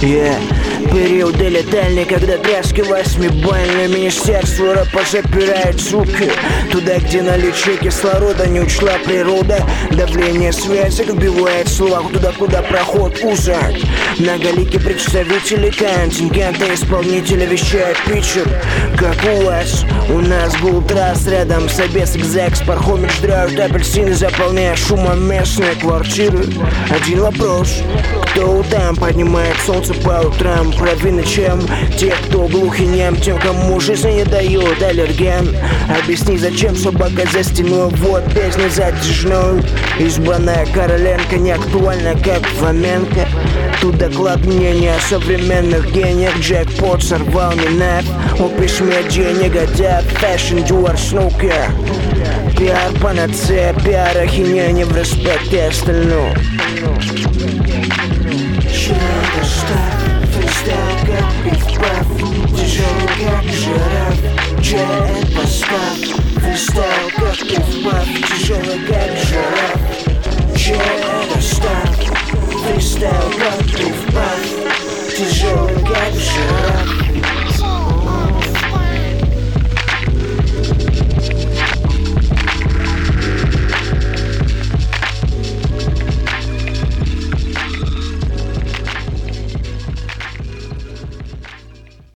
Периоды летальные, когда тряски восьмибальные. Министерство рэпа запирает, суки. Туда, где наличие кислорода не учла природа. Давление связок вбивает слова туда, куда проход узок. Многоликие представители контингента, исполнители вещают питчер. Как у вас? У нас был трасс рядом с обесэкзекс. Пархомич драют апельсины, заполняя шумом местные квартиры. Один вопрос: кто там поднимает солнце по утрам? Правильно, чем те, кто глух и нем, тем, кому жизнь не дает аллерген. Объясни, зачем собака за стеной? Вот песня затяжной. Избранная Короленко не актуальна, как Фламенко. Тут доклад мнения о современных гениях. Джекпот сорвал меня. О письме денег, хотя fashion doers, no care. Пиар панацея, пиар ахинея, не в респекте остального.